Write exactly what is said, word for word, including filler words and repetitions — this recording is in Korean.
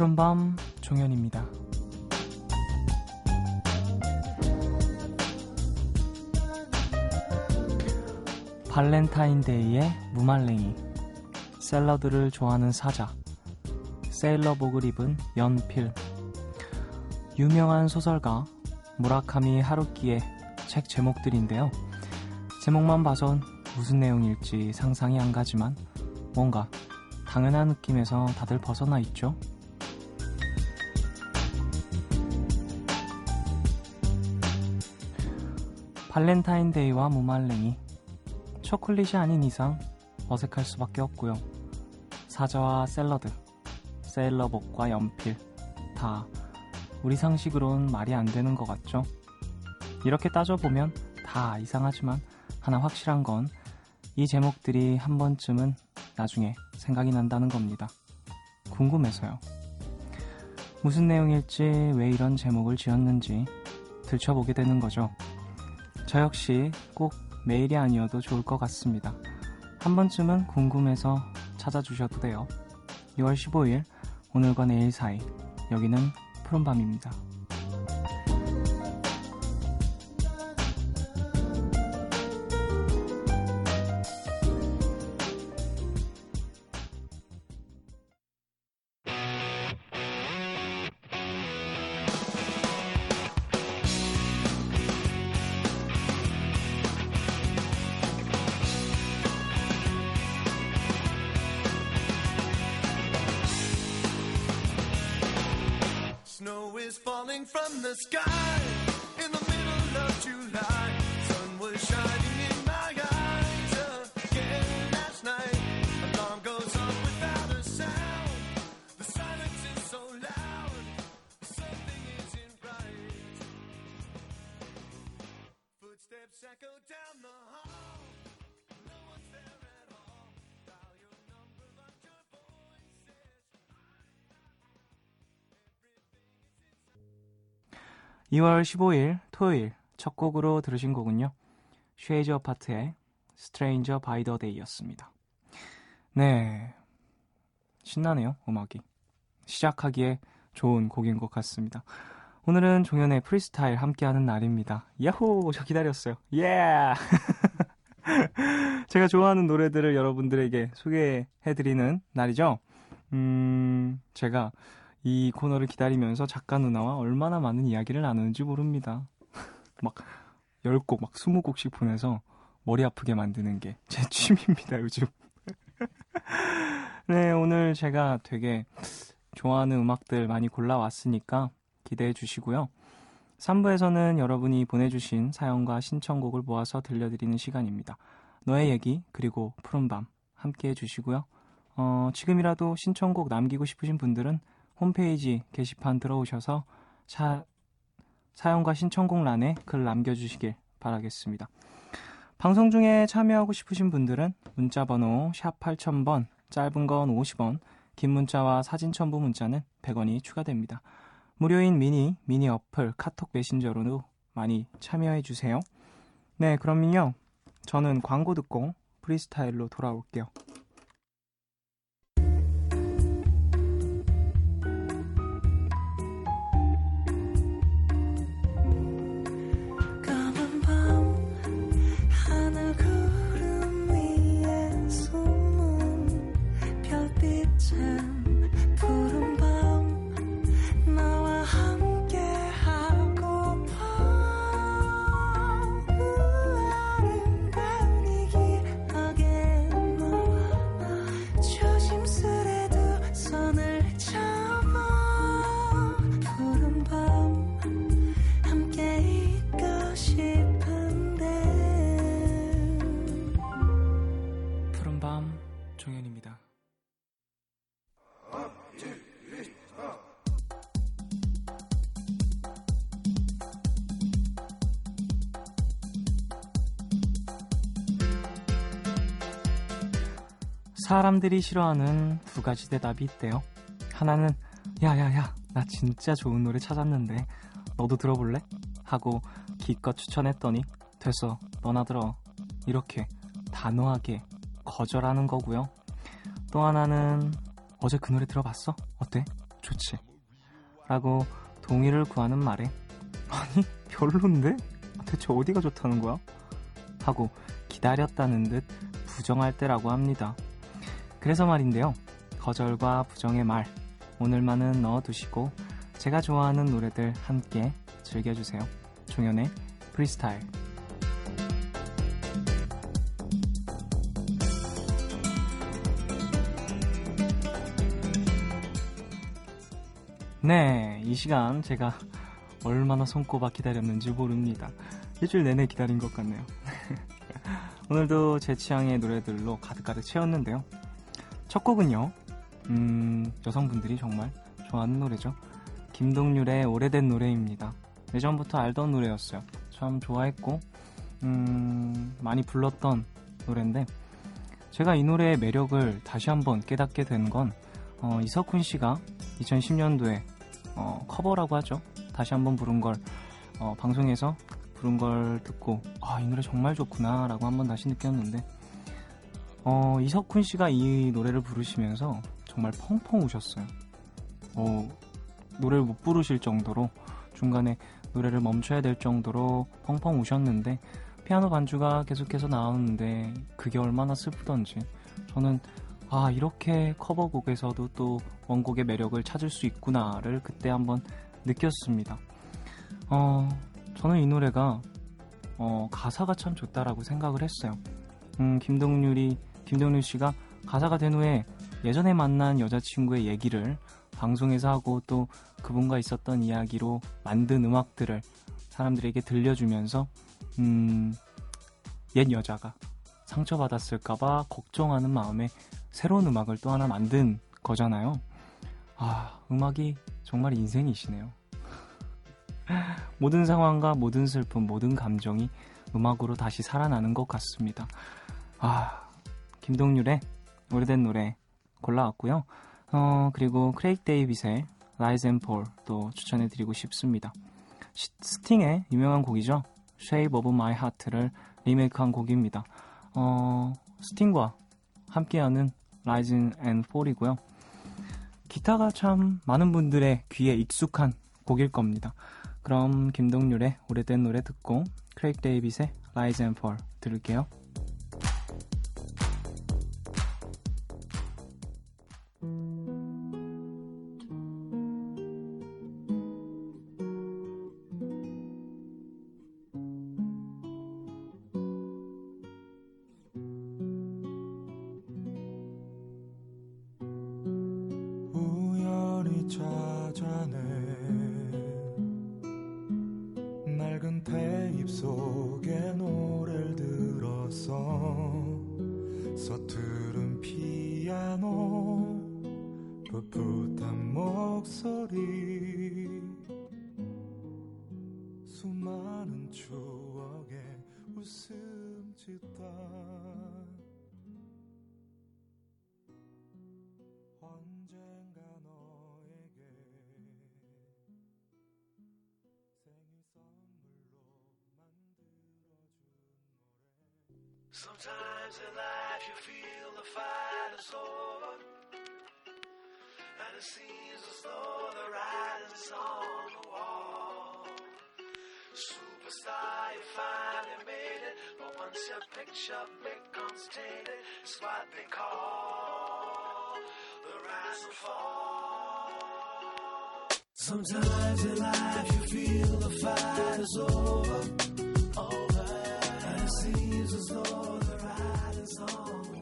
푸른밤 종현입니다. 발렌타인데이의 무말랭이, 샐러드를 좋아하는 사자, 세일러복을 입은 연필. 유명한 소설가 무라카미 하루키의 책 제목들인데요. 제목만 봐선 무슨 내용일지 상상이 안 가지만 뭔가 당연한 느낌에서 다들 벗어나 있죠. 발렌타인데이와 무말랭이, 초콜릿이 아닌 이상 어색할 수밖에 없고요. 사자와 샐러드, 세일러복과 연필, 다 우리 상식으론 말이 안 되는 것 같죠? 이렇게 따져보면 다 이상하지만 하나 확실한 건 이 제목들이 한 번쯤은 나중에 생각이 난다는 겁니다. 궁금해서요. 무슨 내용일지, 왜 이런 제목을 지었는지 들춰보게 되는 거죠. 저 역시 꼭 매일이 아니어도 좋을 것 같습니다. 한 번쯤은 궁금해서 찾아주셔도 돼요. 유월 십오일, 오늘과 내일 사이, 여기는 푸른밤입니다. Snow is falling from the sky in the middle of July. Sun was shining in my eyes again last night. Alarm goes off without a sound. The silence is so loud. Something isn't right. Footsteps echo down the hall. No one's there at all. Dial your number, but your voice is. 이월 십오일 토요일 첫 곡으로 들으신 곡은요, 쉐이즈 어파트의 Stranger by the Day였습니다. 네, 신나네요. 음악이 시작하기에 좋은 곡인 것 같습니다. 오늘은 종현의 프리스타일 함께하는 날입니다. 야호, 저 기다렸어요. 예! Yeah! 제가 좋아하는 노래들을 여러분들에게 소개해드리는 날이죠. 음, 제가 이 코너를 기다리면서 작가 누나와 얼마나 많은 이야기를 나누는지 모릅니다. 막 열 곡, 막 스무 곡씩 보내서 머리 아프게 만드는 게 제 취미입니다, 요즘. 네, 오늘 제가 되게 좋아하는 음악들 많이 골라왔으니까 기대해 주시고요. 삼 부에서는 여러분이 보내주신 사연과 신청곡을 모아서 들려드리는 시간입니다. 너의 얘기, 그리고 푸른밤 함께해 주시고요. 어, 지금이라도 신청곡 남기고 싶으신 분들은 홈페이지 게시판 들어오셔서 사, 사연과 신청곡欄에 글 남겨주시길 바라겠습니다. 방송 중에 참여하고 싶으신 분들은 문자번호 샵 팔천 번, 짧은 건 오십 원, 긴 문자와 사진 첨부 문자는 백 원이 추가됩니다. 무료인 미니, 미니 어플, 카톡 메신저로도 많이 참여해주세요. 네, 그럼요. 저는 광고 듣고 프리스타일로 돌아올게요. 종현입니다. 사람들이 싫어하는 두 가지 대답이 있대요. 하나는 야야야, 나 진짜 좋은 노래 찾았는데 너도 들어볼래? 하고 기껏 추천했더니 됐어, 너나 들어, 이렇게 단호하게 거절하는 거고요. 또 하나는 어제 그 노래 들어봤어? 어때? 좋지 라고 동의를 구하는 말에 아니 별론데? 대체 어디가 좋다는 거야? 하고 기다렸다는 듯 부정할 때라고 합니다. 그래서 말인데요, 거절과 부정의 말 오늘만은 넣어두시고 제가 좋아하는 노래들 함께 즐겨주세요. 종현의 프리스타일. 네, 이 시간 제가 얼마나 손꼽아 기다렸는지 모릅니다. 일주일 내내 기다린 것 같네요. 오늘도 제 취향의 노래들로 가득가득 채웠는데요. 첫 곡은요, 음, 여성분들이 정말 좋아하는 노래죠. 김동률의 오래된 노래입니다. 예전부터 알던 노래였어요. 참 좋아했고 음, 많이 불렀던 노래인데, 제가 이 노래의 매력을 다시 한번 깨닫게 된 건 어, 이석훈 씨가 이천십 년도에 어, 커버라고 하죠. 다시 한번 부른 걸 어, 방송에서 부른 걸 듣고 아, 이 노래 정말 좋구나 라고 한번 다시 느꼈는데, 어, 이석훈 씨가 이 노래를 부르시면서 정말 펑펑 우셨어요. 어, 노래를 못 부르실 정도로 중간에 노래를 멈춰야 될 정도로 펑펑 우셨는데, 피아노 반주가 계속해서 나오는데 그게 얼마나 슬프던지, 저는 아, 이렇게 커버곡에서도 또 원곡의 매력을 찾을 수 있구나를 그때 한번 느꼈습니다. 어, 저는 이 노래가 어, 가사가 참 좋다라고 생각을 했어요. 음, 김동률이, 김동률 씨가 가사가 된 후에 예전에 만난 여자친구의 얘기를 방송에서 하고 또 그분과 있었던 이야기로 만든 음악들을 사람들에게 들려주면서 음, 옛 여자가 상처받았을까봐 걱정하는 마음에 새로운 음악을 또 하나 만든 거잖아요. 아, 음악이 정말 인생이시네요. 모든 상황과 모든 슬픔, 모든 감정이 음악으로 다시 살아나는 것 같습니다. 아, 김동률의 오래된 노래 골라왔고요. 어, 그리고 크레이크 데이빗의 Rise and Fall 또 추천해드리고 싶습니다. 스팅의 유명한 곡이죠. Shape of My Heart를 리메이크한 곡입니다. 어, 스팅과 함께하는 Rise and Fall이고요. 기타가 참 많은 분들의 귀에 익숙한 곡일 겁니다. 그럼 김동률의 오래된 노래 듣고 크레이크 데이빗의 Rise and Fall 들을게요. 찾아낸 낡은 테이프 속에 노래를 들었어. 서투른 피아노, 풋풋한 목소리, 수많은 추억에 웃음 짓다. 언젠가 너에게 생일 선물로 만들어준 노래. Sometimes in life you feel the fight is over, and it seems as though the writing's on the wall. Superstar, you finally made it, but once your picture becomes tainted, it's what they call the rise and fall. Sometimes in life you feel the fight is over, over, and it seems as though the writing's on the